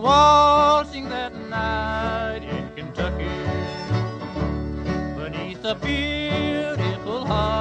waltzing that night in Kentucky beneath a beautiful heart.